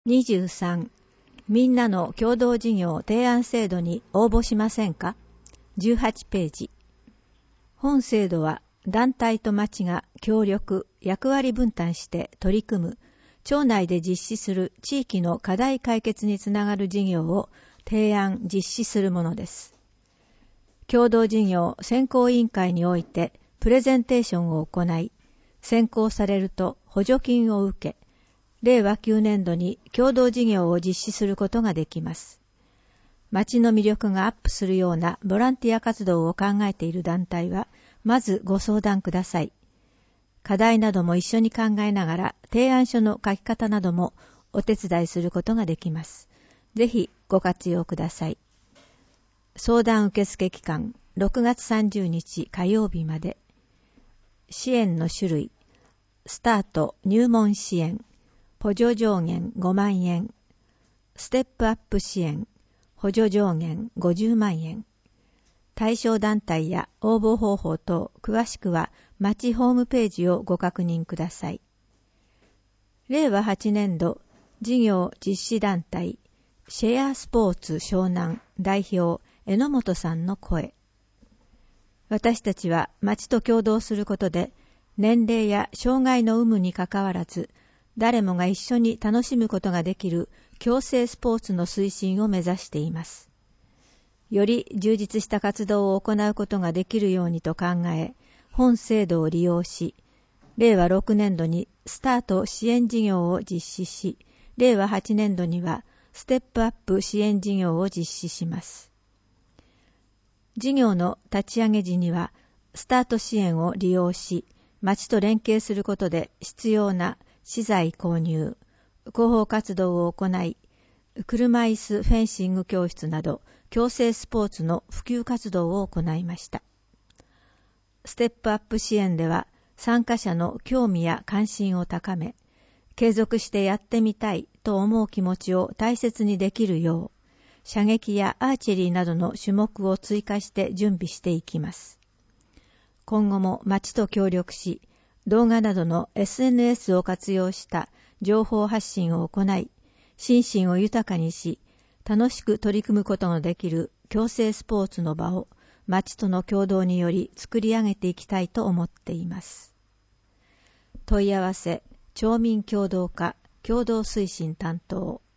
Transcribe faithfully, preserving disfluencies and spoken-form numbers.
にじゅうさん、みんなの共同事業提案制度に応募しませんか？じゅうはちページ。本制度は団体と町が協力、役割分担して取り組む、町内で実施する地域の課題解決につながる事業を提案・実施するものです。共同事業選考委員会においてプレゼンテーションを行い、選考されると補助金を受け、れいわきゅうねんどに共同事業を実施することができます。町の魅力がアップするようなボランティア活動を考えている団体は、まずご相談ください。課題なども一緒に考えながら、提案書の書き方などもお手伝いすることができます。ぜひご活用ください。相談受付期間、ろくがつさんじゅうにち火曜日まで。支援の種類、スタート入門支援、補助上限ごまんえん、ステップアップ支援、補助上限ごじゅうまんえん。対象団体や応募方法等詳しくは町ホームページをご確認ください。れいわはちねんど事業実施団体シェアスポーツ湘南代表榎本さんの声。私たちは町と共同することで年齢や障害の有無にかかわらず誰もが一緒に楽しむことができる共生スポーツの推進を目指しています。より充実した活動を行うことができるようにと考え、本制度を利用し、れいわろくねんどにスタート支援事業を実施し、れいわはちねんどにはステップアップ支援事業を実施します。事業の立ち上げ時には、スタート支援を利用し、町と連携することで必要な資材購入、広報活動を行い、車椅子フェンシング教室など共生スポーツの普及活動を行いました。ステップアップ支援では参加者の興味や関心を高め、継続してやってみたいと思う気持ちを大切にできるよう、射撃やアーチェリーなどの種目を追加して準備していきます。今後も町と協力し、動画などの エスエヌエス を活用した情報発信を行い、心身を豊かにし、楽しく取り組むことのできる共生スポーツの場を町との共同により作り上げていきたいと思っています。問い合わせ、町民協働課共同推進担当